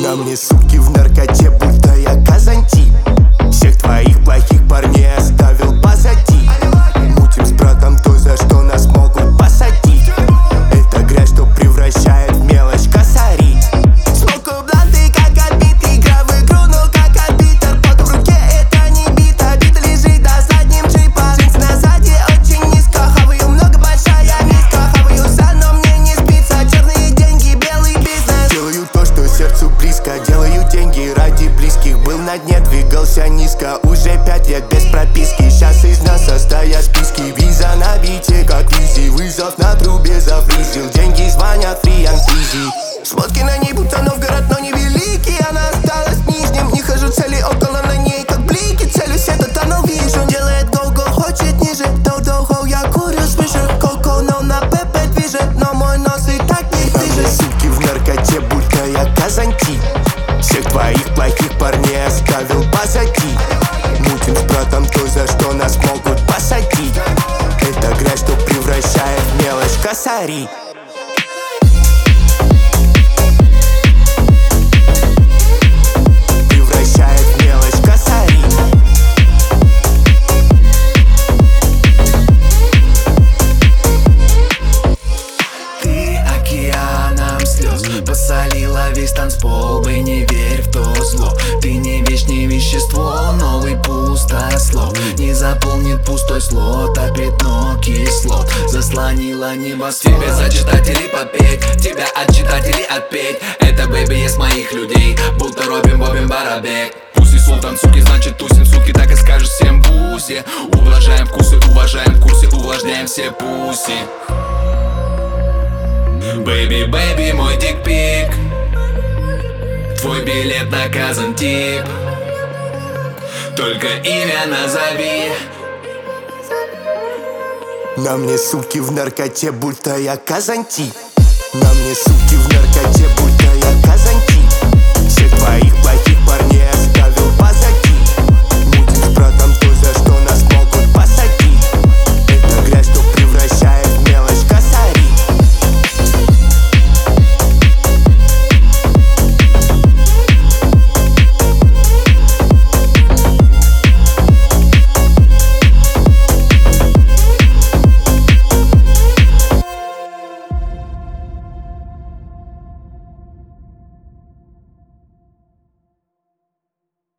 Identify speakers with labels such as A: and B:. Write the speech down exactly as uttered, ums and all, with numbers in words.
A: На мне сутки в наркоте, будто я Казантип. Всех твоих плохих парней оставил позади. Мутим с братом то, за что нас могут посадить. Это грязь, что превращает в мелочь косари. Смоку бланты, как отбитый, игра в игру, но как арбитр. Под в руке это не бита, бит лежит на заднем джипа. Джинсы на сзади очень низко, хаваю много, большая миска. Хаваю за, но мне не спится. Черные деньги, белый бизнес. Делаю то, что сердцу близко, делаю деньги ради близких. Был на дне, двигался низко, уже пять лет без прописки. Сейчас из нас состоят списки. Виза на бите, как визи. Вызов на трубе зафризил. Деньги звонят, фри and easy. Смотки на ней будто Новгород, но не великий. Она осталась нижним, не хожу цели около на ней, как блики. Целюсь, этот тоннел вижу. Делает го-го, хочет ниже. Доу-доу-хоу, я курю свише. Коко, но на пепе движет, но мой нос и так не движет. Суки в наркоте, будто я Казантип. Всех твоих плохих парней оставил позади. Мутим с братом то, за что нас могут посадить. Это грязь, что превращает в мелочь косари. Превращает в мелочь косари.
B: Ты океаном слез посолила весь танцпол. Вы не верь в то зло. Ты не вещь, не вещество. Новый пустослов не заполнит пустой слот, а пятно кислот заслонила небосвод. Тебе зачитать или попеть, тебя отчитать или отпеть. Это бэйби есть моих людей, будто Робин Бобин Барабек. Пусть султан, суки, значит тусим, суки, так и скажешь всем буси. Ублажаем вкусы, уважаем в курсе, увлажняем все пуси. Бэйби, бэйби, мой дикпик, твой билет на Казантип. Только имя назови.
A: На мне суки в наркоте, будто я Казантип. На мне суки в наркоте, будто я Казантип. Всех твоих